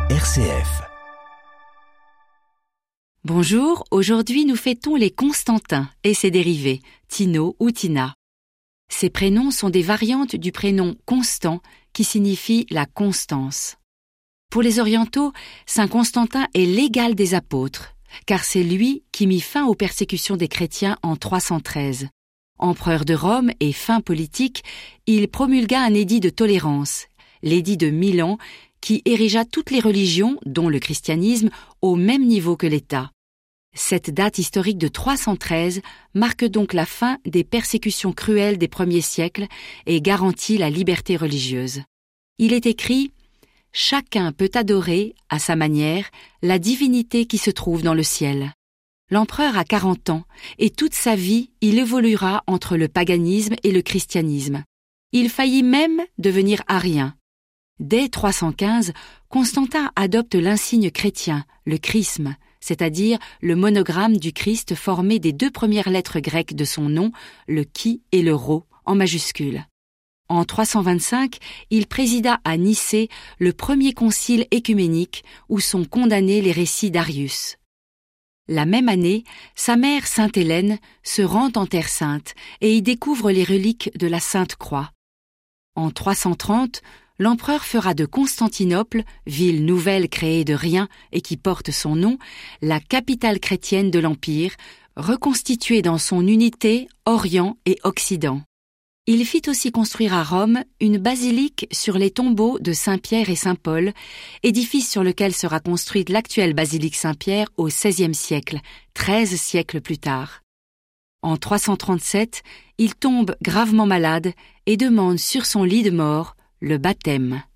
RCF. Bonjour, aujourd'hui nous fêtons les Constantins et ses dérivés, Tino ou Tina. Ces prénoms sont des variantes du prénom Constant qui signifie la constance. Pour les orientaux, Saint Constantin est l'égal des apôtres, car c'est lui qui mit fin aux persécutions des chrétiens en 313. Empereur de Rome et fin politique, il promulgua un édit de tolérance, l'édit de Milan, qui érigea toutes les religions, dont le christianisme, au même niveau que l'État. Cette date historique de 313 marque donc la fin des persécutions cruelles des premiers siècles et garantit la liberté religieuse. Il est écrit « Chacun peut adorer, à sa manière, la divinité qui se trouve dans le ciel ». L'empereur a 40 ans et toute sa vie, il évoluera entre le paganisme et le christianisme. Il faillit même devenir arien. Dès 315, Constantin adopte l'insigne chrétien, le chrisme, c'est-à-dire le monogramme du Christ formé des deux premières lettres grecques de son nom, le chi et le rho, en majuscules. En 325, il présida à Nicée le premier concile œcuménique où sont condamnés les récits d'Arius. La même année, sa mère Sainte Hélène se rend en Terre Sainte et y découvre les reliques de la Sainte Croix. En 330, l'empereur fera de Constantinople, ville nouvelle créée de rien et qui porte son nom, la capitale chrétienne de l'Empire, reconstituée dans son unité Orient et Occident. Il fit aussi construire à Rome une basilique sur les tombeaux de Saint-Pierre et Saint-Paul, édifice sur lequel sera construite l'actuelle basilique Saint-Pierre au XVIe siècle, 13 siècles plus tard. En 337, il tombe gravement malade et demande sur son lit de mort le baptême.